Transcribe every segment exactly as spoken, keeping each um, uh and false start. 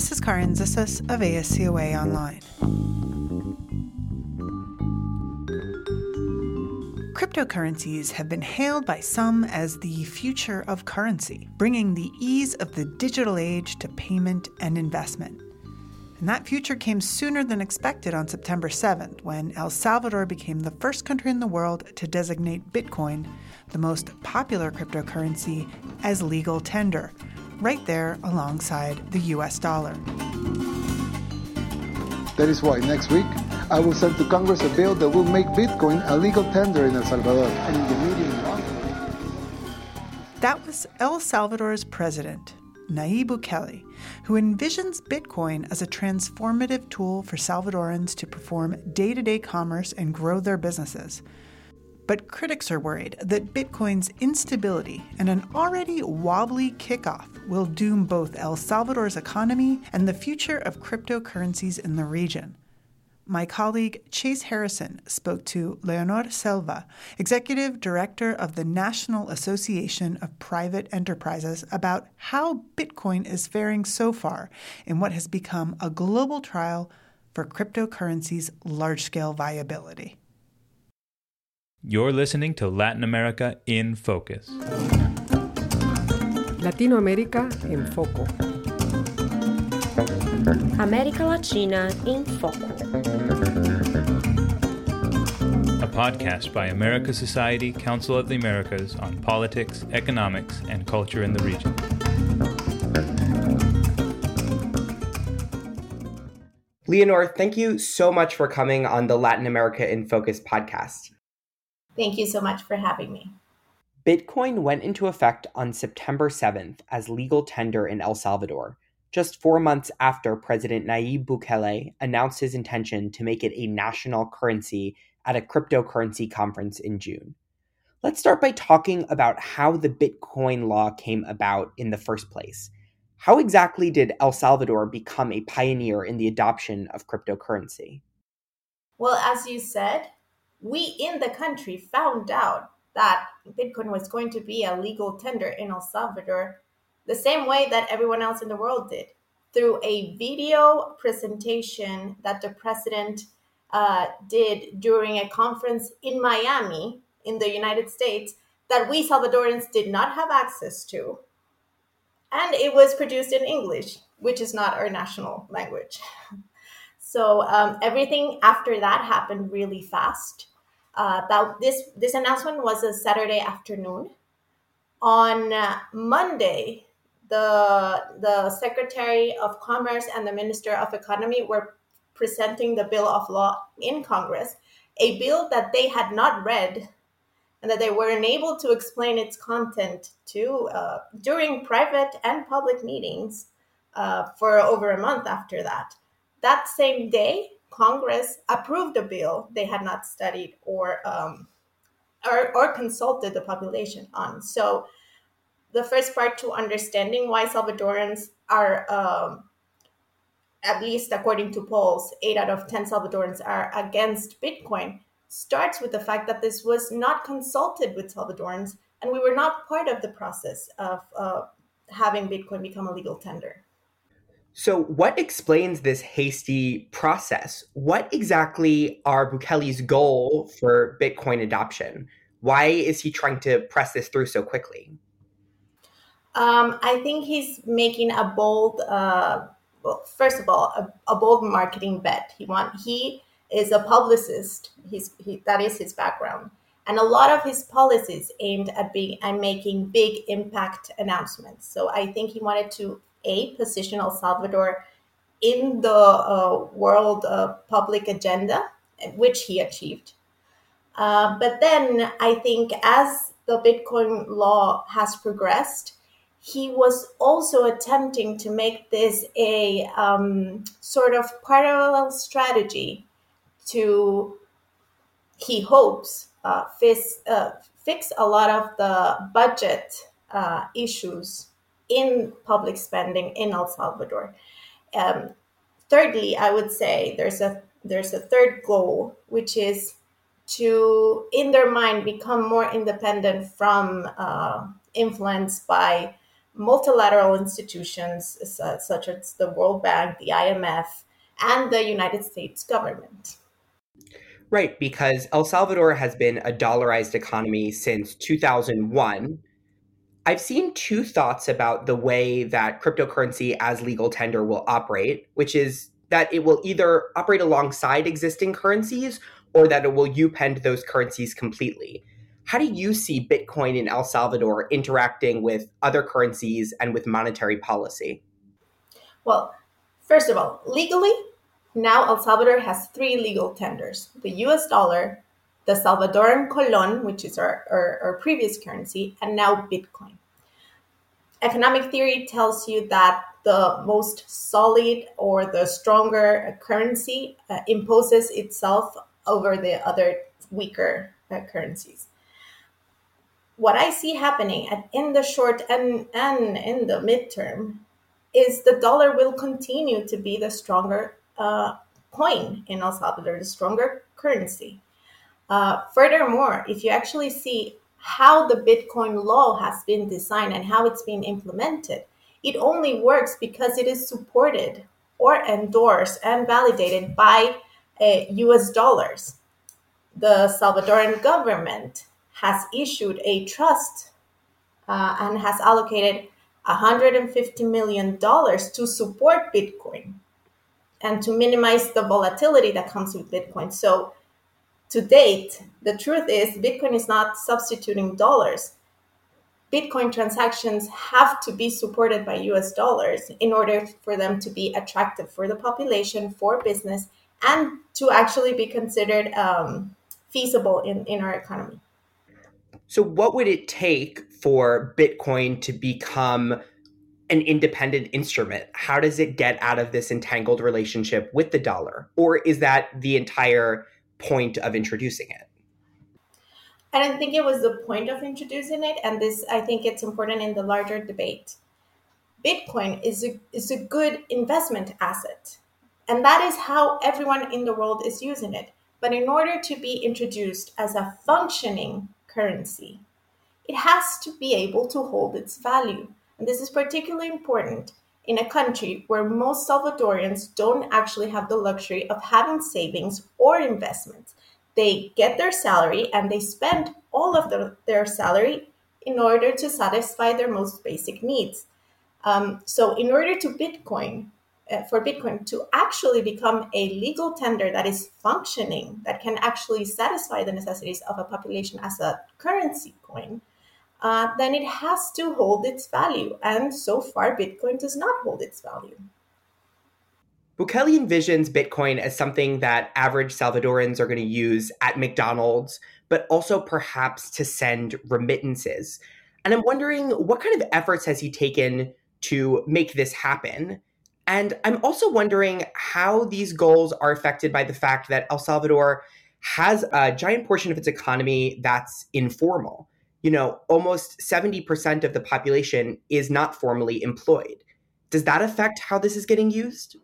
This is Karin Zissis of A S C O A Online. Cryptocurrencies have been hailed by some as the future of currency, bringing the ease of the digital age to payment and investment. And that future came sooner than expected on September seventh, when El Salvador became the first country in the world to designate Bitcoin, the most popular cryptocurrency, as legal tender, right there alongside the U S dollar. That is why next week, I will send to Congress a bill that will make Bitcoin a legal tender in El Salvador and in the medium long term. That was El Salvador's president, Nayib Bukele, who envisions Bitcoin as a transformative tool for Salvadorans to perform day-to-day commerce and grow their businesses. But critics are worried that Bitcoin's instability and an already wobbly kickoff will doom both El Salvador's economy and the future of cryptocurrencies in the region. My colleague Chase Harrison spoke to Leonor Selva, Executive Director of the National Association of Private Enterprises, about how Bitcoin is faring so far in what has become a global trial for cryptocurrency's large-scale viability. You're listening to Latin America in Focus. Latinoamérica en Foco. América Latina em Foco. A podcast by America Society, Council of the Americas on politics, economics, and culture in the region. Leonor, thank you so much for coming on the Latin America in Focus podcast. Thank you so much for having me. Bitcoin went into effect on September seventh as legal tender in El Salvador, just four months after President Nayib Bukele announced his intention to make it a national currency at a cryptocurrency conference in June. Let's start by talking about how the Bitcoin law came about in the first place. How exactly did El Salvador become a pioneer in the adoption of cryptocurrency? Well, as you said, we in the country found out that Bitcoin was going to be a legal tender in El Salvador the same way that everyone else in the world did, through a video presentation that the president uh, did during a conference in Miami in the United States that we Salvadorans did not have access to. And it was produced in English, which is not our national language. So um, everything after that happened really fast. Uh, that this this announcement was a Saturday afternoon. On uh, Monday, the the Secretary of Commerce and the Minister of Economy were presenting the bill of law in Congress, a bill that they had not read and that they were unable to explain its content to uh, during private and public meetings uh, for over a month after that. That same day, Congress approved a bill they had not studied or, um, or or consulted the population on. So the first part to understanding why Salvadorans are, um, at least according to polls, eight out of ten Salvadorans are against Bitcoin, starts with the fact that this was not consulted with Salvadorans and we were not part of the process of uh, having Bitcoin become a legal tender. So what explains this hasty process? What exactly are Bukele's goal for Bitcoin adoption? Why is he trying to press this through so quickly? Um, I think he's making a bold, uh, well, first of all, a, a bold marketing bet. He want he is a publicist. He's he, that is his background, and a lot of his policies aimed at being and making big impact announcements. So I think he wanted to a position El Salvador in the uh, world uh, public agenda, which he achieved. Uh, but then I think as the Bitcoin law has progressed, he was also attempting to make this a um, sort of parallel strategy to, he hopes, uh, fix, uh, fix a lot of the budget uh, issues in public spending in El Salvador. Um, thirdly, I would say there's a there's a third goal, which is to, in their mind, become more independent from uh, influence by multilateral institutions uh, such as the World Bank, the I M F, and the United States government. Right, because El Salvador has been a dollarized economy since two thousand one. I've seen two thoughts about the way that cryptocurrency as legal tender will operate, which is that it will either operate alongside existing currencies or that it will upend those currencies completely. How do you see Bitcoin in El Salvador interacting with other currencies and with monetary policy? Well, first of all, legally, now El Salvador has three legal tenders: the U S dollar, the Salvadoran colon, which is our, our, our previous currency, and now Bitcoin. Economic theory tells you that the most solid or the stronger currency uh, imposes itself over the other weaker uh, currencies. What I see happening at, in the short and, and in the midterm is the dollar will continue to be the stronger uh, coin in El Salvador, the stronger currency. Uh, furthermore, if you actually see how the Bitcoin law has been designed and how it's been implemented, it only works because it is supported or endorsed and validated by uh, U S dollars. The Salvadoran government has issued a trust uh, and has allocated one hundred fifty million dollars to support Bitcoin and to minimize the volatility that comes with Bitcoin. So to date, the truth is Bitcoin is not substituting dollars. Bitcoin transactions have to be supported by U S dollars in order for them to be attractive for the population, for business, and to actually be considered um, feasible in, in our economy. So what would it take for Bitcoin to become an independent instrument? How does it get out of this entangled relationship with the dollar? Or is that the entire point of introducing it? I don't think it was the point of introducing it, and this, I think it's important in the larger debate. Bitcoin is a, is a good investment asset, and that is how everyone in the world is using it. But in order to be introduced as a functioning currency, it has to be able to hold its value. And this is particularly important in a country where most Salvadorians don't actually have the luxury of having savings or investments. They get their salary and they spend all of the, their salary in order to satisfy their most basic needs. Um, so in order to Bitcoin, uh, for Bitcoin to actually become a legal tender that is functioning, that can actually satisfy the necessities of a population as a currency coin, uh, then it has to hold its value. And so far, Bitcoin does not hold its value. Bukele envisions Bitcoin as something that average Salvadorans are going to use at McDonald's, but also perhaps to send remittances. And I'm wondering, what kind of efforts has he taken to make this happen? And I'm also wondering how these goals are affected by the fact that El Salvador has a giant portion of its economy that's informal. You know, almost seventy percent of the population is not formally employed. Does that affect how this is getting used?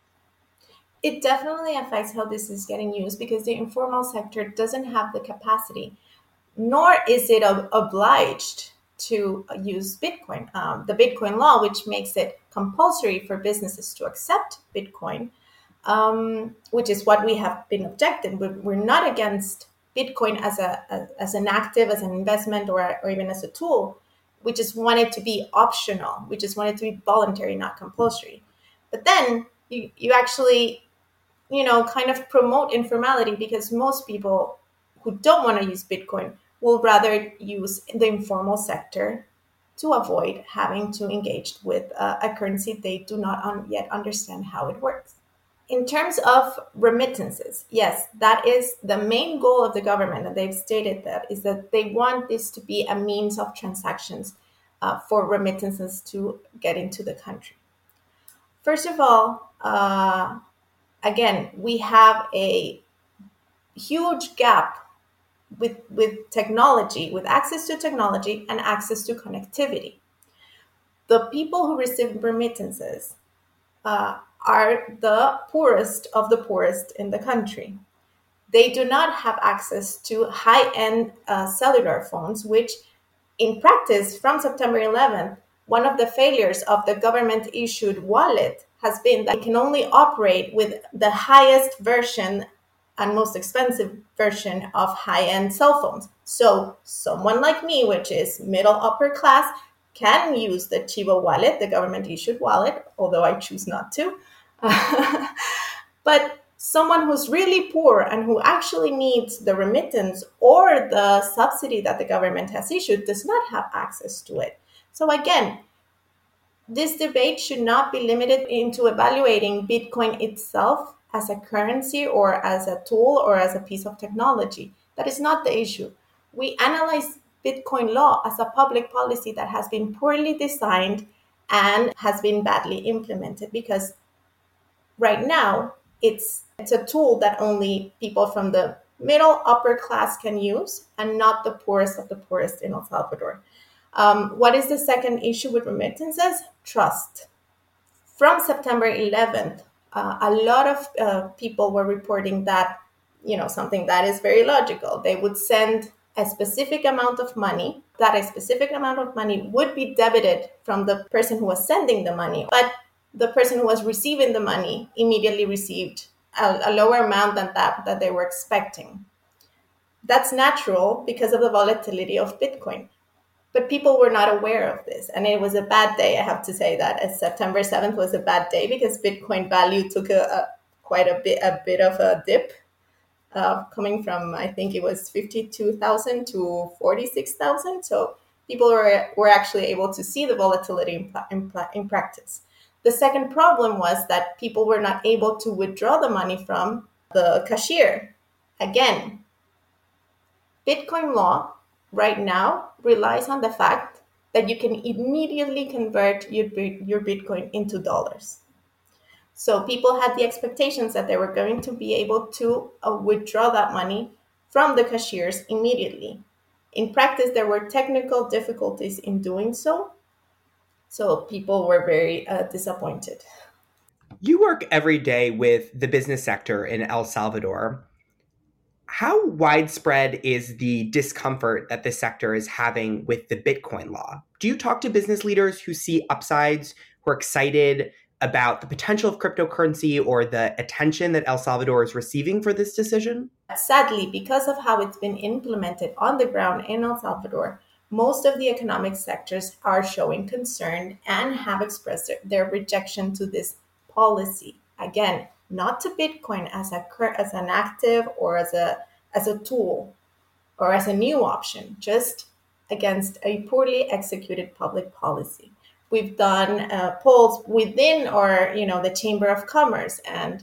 It definitely affects how this is getting used because the informal sector doesn't have the capacity, nor is it ob- obliged to use Bitcoin. Um, the Bitcoin law, which makes it compulsory for businesses to accept Bitcoin, um, which is what we have been objecting. We're, we're not against Bitcoin as a as, as an active, as an investment, or, or even as a tool. We just want it to be optional. We just want it to be voluntary, not compulsory. But then you, you actually, you know, kind of promote informality because most people who don't want to use Bitcoin will rather use the informal sector to avoid having to engage with uh, a currency they do not un- yet understand how it works. In terms of remittances, yes, that is the main goal of the government, and they've stated that, is that they want this to be a means of transactions uh, for remittances to get into the country. First of all, uh, again, we have a huge gap with, with technology, with access to technology and access to connectivity. The people who receive remittances uh, are the poorest of the poorest in the country. They do not have access to high-end uh, cellular phones, which in practice from September eleventh one of the failures of the government-issued wallet has been that it can only operate with the highest version and most expensive version of high-end cell phones. So someone like me, which is middle upper class, can use the Chivo wallet, the government-issued wallet, although I choose not to. But someone who's really poor and who actually needs the remittance or the subsidy that the government has issued does not have access to it. So again, this debate should not be limited into evaluating Bitcoin itself as a currency or as a tool or as a piece of technology. That is not the issue. We analyze Bitcoin law as a public policy that has been poorly designed and has been badly implemented, because right now it's it's a tool that only people from the middle upper class can use and not the poorest of the poorest in El Salvador. Um, what is the second issue with remittances? Trust. From September eleventh, uh, a lot of uh, people were reporting that, you know, something that is very logical. They would send a specific amount of money, that a specific amount of money would be debited from the person who was sending the money, but the person who was receiving the money immediately received a, a lower amount than that that they were expecting. That's natural because of the volatility of Bitcoin. But people were not aware of this. And it was a bad day, I have to say that. As September seventh was a bad day because Bitcoin value took a, a quite a bit a bit of a dip, uh, coming from, I think it was fifty-two thousand to forty-six thousand. So people were, were actually able to see the volatility in, in, in practice. The second problem was that people were not able to withdraw the money from the cashier. Again, Bitcoin law right now relies on the fact that you can immediately convert your, your Bitcoin into dollars. So people had the expectations that they were going to be able to uh, withdraw that money from the cashiers immediately. In practice, there were technical difficulties in doing so. So people were very uh, disappointed. You work every day with the business sector in El Salvador. How widespread is the discomfort that this sector is having with the Bitcoin law? Do you talk to business leaders who see upsides, who are excited about the potential of cryptocurrency or the attention that El Salvador is receiving for this decision? Sadly, because of how it's been implemented on the ground in El Salvador, most of the economic sectors are showing concern and have expressed their, their rejection to this policy. Again, not to Bitcoin as a as an active or as a as a tool or as a new option, just against a poorly executed public policy. We've done uh, polls within our, you know, the Chamber of Commerce, and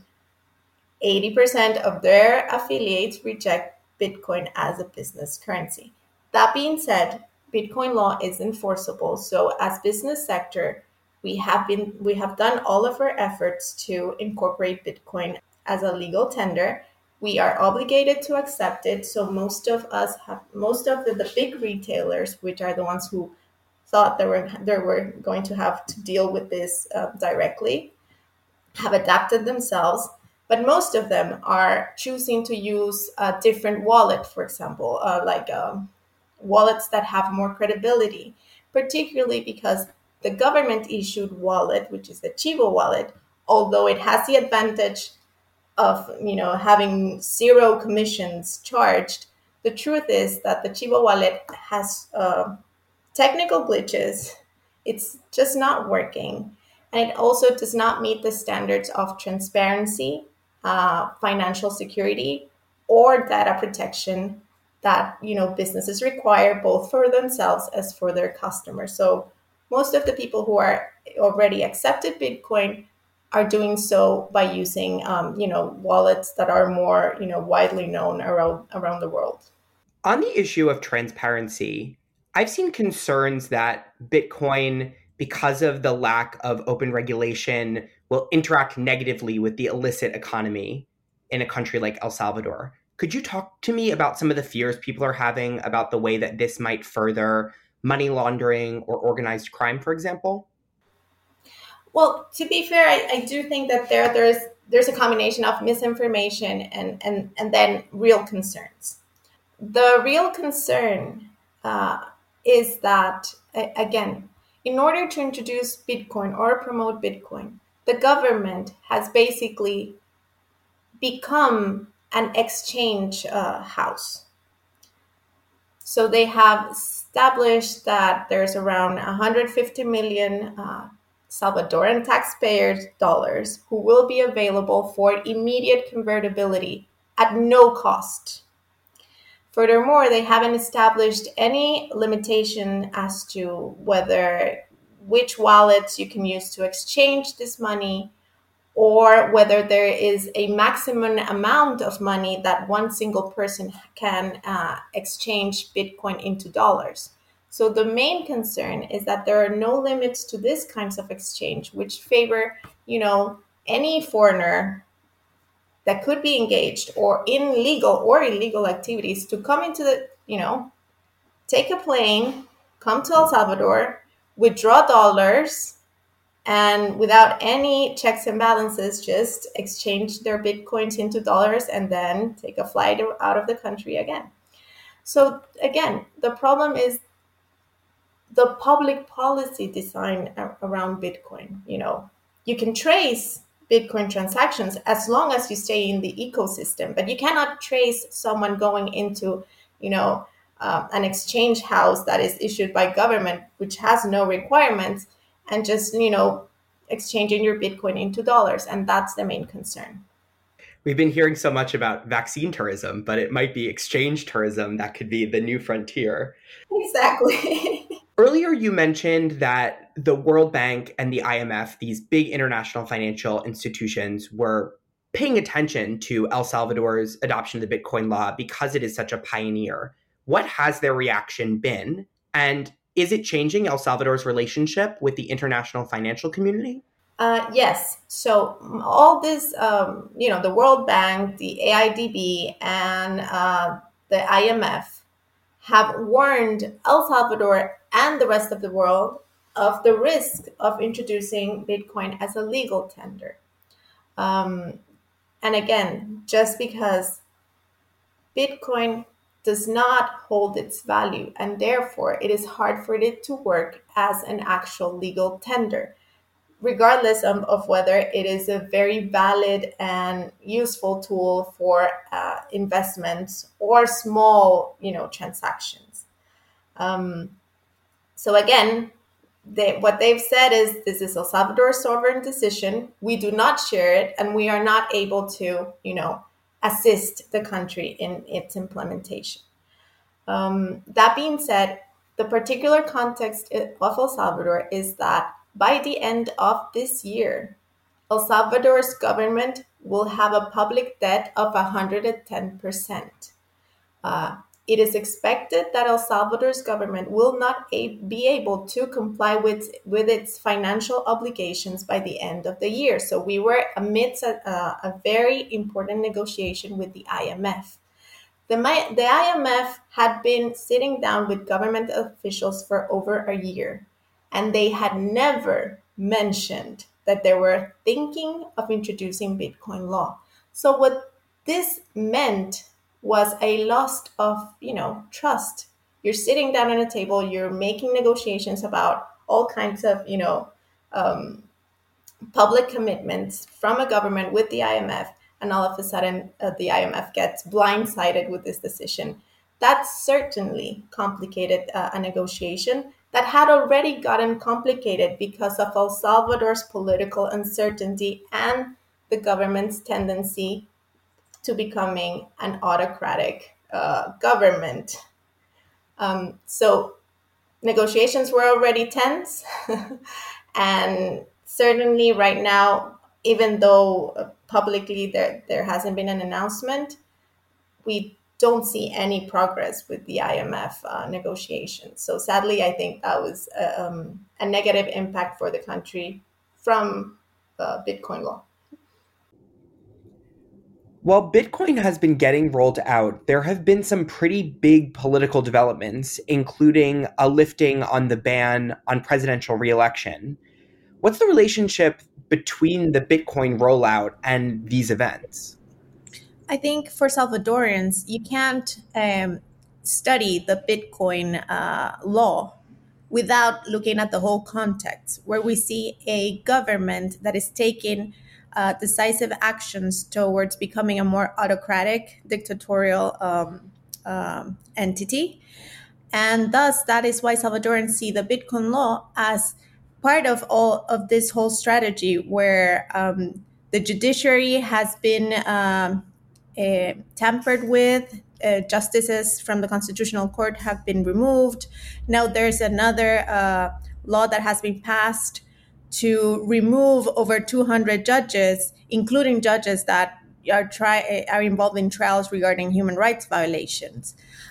eighty percent of their affiliates reject Bitcoin as a business currency. That being said, Bitcoin law is enforceable. So as business sector, we have been we have done all of our efforts to incorporate Bitcoin as a legal tender. We are obligated to accept it. So most of us have most of the, the big retailers, which are the ones who thought they were they were going to have to deal with this uh, directly, have adapted themselves. But most of them are choosing to use a different wallet, for example, uh, like um, wallets that have more credibility, particularly because the government-issued wallet, which is the Chivo wallet, although it has the advantage of, you know, having zero commissions charged, the truth is that the Chivo wallet has uh, technical glitches. It's just not working. And it also does not meet the standards of transparency, uh, financial security, or data protection that, you know, businesses require both for themselves as for their customers. So most of the people who are already accepted Bitcoin are doing so by using, um, you know, wallets that are more, you know, widely known around around the world. On the issue of transparency, I've seen concerns that Bitcoin, because of the lack of open regulation, will interact negatively with the illicit economy in a country like El Salvador. Could you talk to me about some of the fears people are having about the way that this might further money laundering or organized crime, for example? Well, to be fair, I, I do think that there there's there's a combination of misinformation and and, and then real concerns. The real concern uh, is that, again, in order to introduce Bitcoin or promote Bitcoin, the government has basically become an exchange uh, house. So they have established that there's around one hundred fifty million uh, Salvadoran taxpayers' dollars who will be available for immediate convertibility at no cost. Furthermore, they haven't established any limitation as to whether which wallets you can use to exchange this money, or whether there is a maximum amount of money that one single person can uh, exchange Bitcoin into dollars. So the main concern is that there are no limits to this kinds of exchange, which favor, you know, any foreigner that could be engaged or in legal or illegal activities to come into the, you know, take a plane, come to El Salvador, withdraw dollars, and without any checks and balances, just exchange their Bitcoins into dollars and then take a flight out of the country again. So again, the problem is the public policy design around Bitcoin. You know, you can trace Bitcoin transactions as long as you stay in the ecosystem, but you cannot trace someone going into, you know, uh, an exchange house that is issued by government, which has no requirements, and just, you know, exchanging your Bitcoin into dollars. And that's the main concern. We've been hearing so much about vaccine tourism, but it might be exchange tourism that could be the new frontier. Exactly. Earlier, you mentioned that the World Bank and the I M F, these big international financial institutions, were paying attention to El Salvador's adoption of the Bitcoin law because it is such a pioneer. What has their reaction been? And is it changing El Salvador's relationship with the international financial community? Uh, yes. So all this, um, you know, the World Bank, the A I D B, and uh, the I M F have warned El Salvador and the rest of the world of the risk of introducing Bitcoin as a legal tender. Um, and again, just because Bitcoin does not hold its value, and therefore it is hard for it to work as an actual legal tender, regardless of, of whether it is a very valid and useful tool for uh, investments or small, you know, transactions. Um, so again, they, what they've said is this is El Salvador's sovereign decision. We do not share it, and we are not able to, you know, assist the country in its implementation. Um, that being said, the particular context of El Salvador is that by the end of this year, El Salvador's government will have a public debt of one hundred ten percent. Uh, it is expected that El Salvador's government will not a- be able to comply with, with its financial obligations by the end of the year. So we were amidst a, a, a very important negotiation with the I M F. The, the I M F had been sitting down with government officials for over a year, and they had never mentioned that they were thinking of introducing Bitcoin law. So what this meant was a loss of, you know, trust. You're sitting down at a table, you're making negotiations about all kinds of, you know, um, public commitments from a government with the I M F, and all of a sudden uh, the I M F gets blindsided with this decision. That certainly complicated uh, a negotiation that had already gotten complicated because of El Salvador's political uncertainty and the government's tendency to becoming an autocratic uh, government. Um, so negotiations were already tense. And certainly right now, even though publicly there, there hasn't been an announcement, we don't see any progress with the I M F uh, negotiations. So sadly, I think that was a, um, a negative impact for the country from uh, Bitcoin law. While Bitcoin has been getting rolled out, there have been some pretty big political developments, including a lifting on the ban on presidential re-election. What's the relationship between the Bitcoin rollout and these events? I think for Salvadorans, you can't um, study the Bitcoin uh, law without looking at the whole context, where we see a government that is taking uh, decisive actions towards becoming a more autocratic, dictatorial um, um, entity. And thus, that is why Salvadorans see the Bitcoin law as part of all of this whole strategy, where um, the judiciary has been um, uh, tampered with. Uh, justices from the Constitutional Court have been removed. Now there's another uh, law that has been passed to remove over two hundred judges, including judges that are try are involved in trials regarding human rights violations.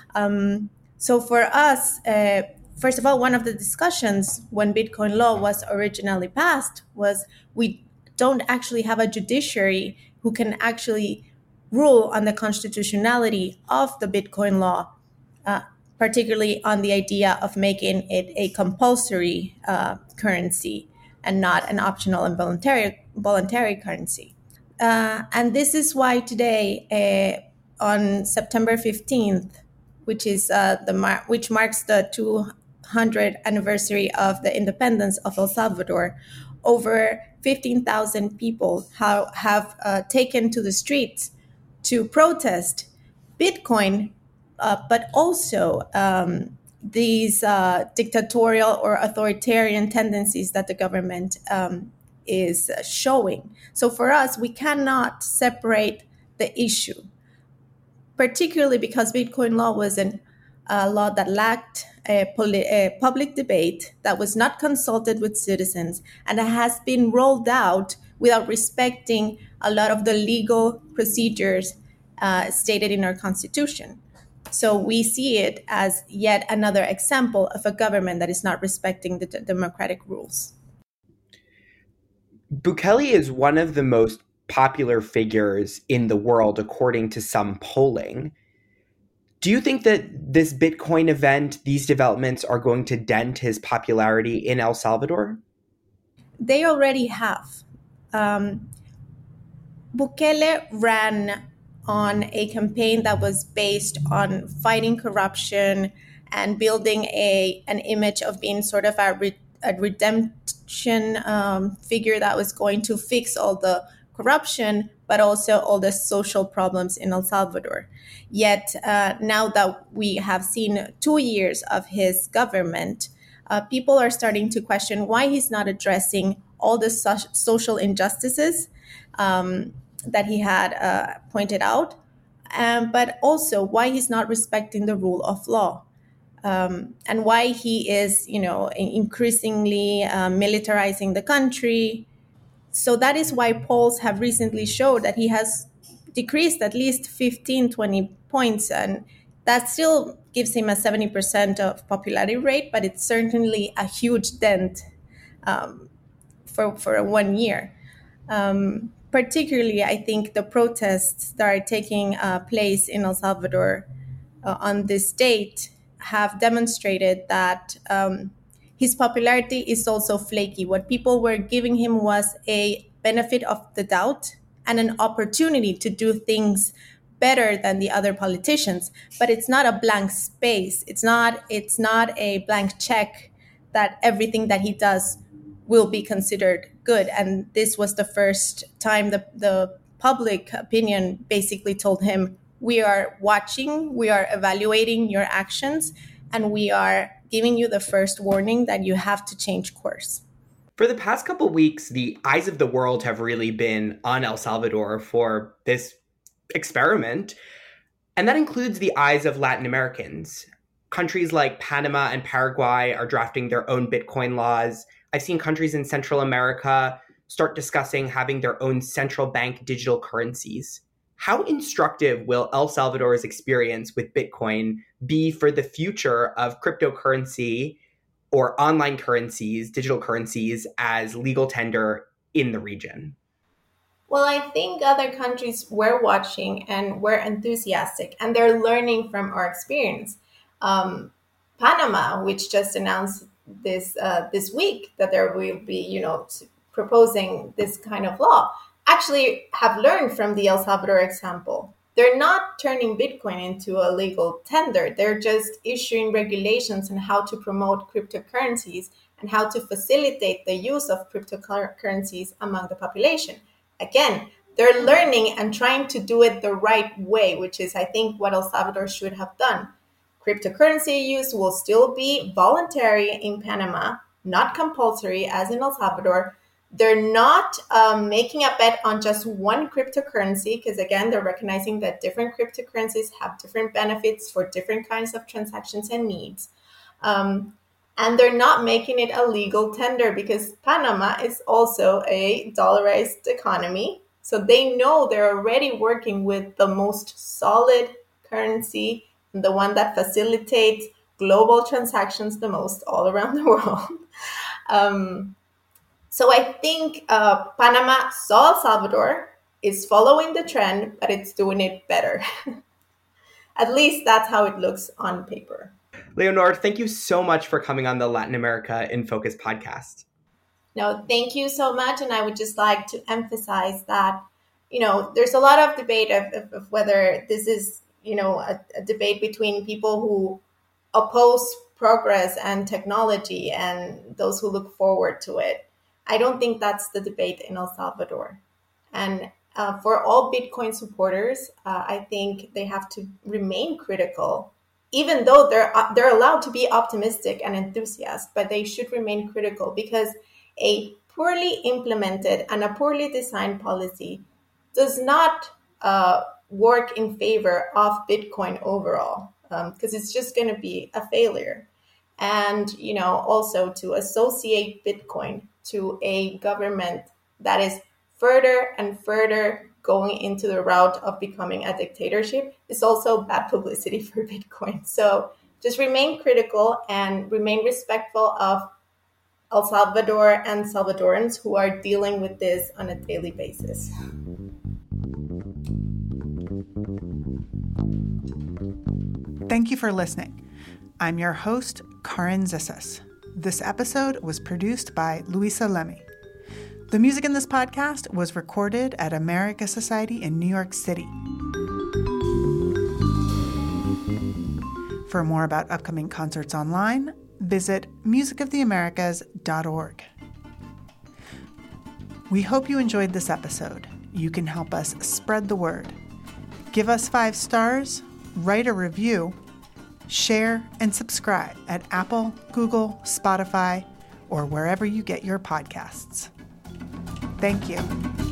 Um, so for us, uh, first of all, one of the discussions when Bitcoin law was originally passed was we don't actually have a judiciary who can actually rule on the constitutionality of the Bitcoin law, uh, particularly on the idea of making it a compulsory uh, currency and not an optional and voluntary voluntary currency. Uh, and this is why today, uh, on September fifteenth, which is uh, the mar- which marks the two hundredth anniversary of the independence of El Salvador, over fifteen thousand people ha- have uh, taken to the streets to protest Bitcoin, uh, but also um, these uh, dictatorial or authoritarian tendencies that the government um, is showing. So for us, we cannot separate the issue, particularly because Bitcoin law was an, a law that lacked a, poli- a public debate, that was not consulted with citizens, and that has been rolled out without respecting a lot of the legal procedures uh, stated in our Constitution. So we see it as yet another example of a government that is not respecting the d- democratic rules. Bukele is one of the most popular figures in the world, according to some polling. Do you think that this Bitcoin event, these developments, are going to dent his popularity in El Salvador? They already have. Um, Bukele ran on a campaign that was based on fighting corruption and building a an image of being sort of a, re, a redemption um, figure that was going to fix all the corruption, but also all the social problems in El Salvador. Yet uh, now that we have seen two years of his government, uh, people are starting to question why he's not addressing all the so- social injustices um, that he had uh, pointed out, um, but also why he's not respecting the rule of law, um, and why he is, you know, increasingly uh, militarizing the country. So that is why polls have recently showed that he has decreased at least fifteen, twenty points, and that still gives him a seventy percent of popularity rate, but it's certainly a huge dent um, for, for one year. Um, particularly, I think the protests that are taking uh, place in El Salvador uh, on this date have demonstrated that um, his popularity is also flaky. What people were giving him was a benefit of the doubt and an opportunity to do things better than the other politicians, but it's not a blank space. It's not, it's not a blank check that everything that he does will be considered good. And this was the first time the, the public opinion basically told him, we are watching, we are evaluating your actions, and we are giving you the first warning that you have to change course. For the past couple weeks, the eyes of the world have really been on El Salvador for this experiment. And that includes the eyes of Latin Americans. Countries like Panama and Paraguay are drafting their own Bitcoin laws. I've seen countries in Central America start discussing having their own central bank digital currencies. How instructive will El Salvador's experience with Bitcoin be for the future of cryptocurrency or online currencies, digital currencies, as legal tender in the region? Well, I think other countries were watching and were enthusiastic, and they're learning from our experience. Um, Panama, which just announced this uh, this week that there will be, you know, proposing this kind of law, actually have learned from the El Salvador example. they're not turning Bitcoin into a legal tender. They're just issuing regulations on how to promote cryptocurrencies and how to facilitate the use of cryptocurrencies among the population. Again, they're learning and trying to do it the right way, which is, I think, what El Salvador should have done. Cryptocurrency use will still be voluntary in Panama, not compulsory as in El Salvador. They're not um, making a bet on just one cryptocurrency because, again, they're recognizing that different cryptocurrencies have different benefits for different kinds of transactions and needs. Um, and they're not making it a legal tender because Panama is also a dollarized economy. So they know they're already working with the most solid currency, the one that facilitates global transactions the most all around the world. um, So I think uh, Panama saw El Salvador, is following the trend, but it's doing it better. At least that's how it looks on paper. Leonor, thank you so much for coming on the Latin America in Focus podcast. No, thank you so much. And I would just like to emphasize that, you know, there's a lot of debate of, of, of whether this is, you know, a, a debate between people who oppose progress and technology and those who look forward to it. I don't think that's the debate in El Salvador. And uh, for all Bitcoin supporters, uh, I think they have to remain critical, even though they're uh, they're allowed to be optimistic and enthusiastic, but they should remain critical because a poorly implemented and a poorly designed policy does not uh, work in favor of Bitcoin overall, because um, it's just going to be a failure. And, you know, also to associate Bitcoin to a government that is further and further going into the route of becoming a dictatorship is also bad publicity for Bitcoin. So just remain critical and remain respectful of El Salvador and Salvadorans who are dealing with this on a daily basis. Thank you for listening. I'm your host, Karin Zissis. This episode was produced by Luisa Lemmy. The music in this podcast was recorded at America Society in New York City. For more about upcoming concerts online, visit music of the americas dot org. We hope you enjoyed this episode. You can help us spread the word. Give us five stars, write a review, share, and subscribe at Apple, Google, Spotify, or wherever you get your podcasts. Thank you.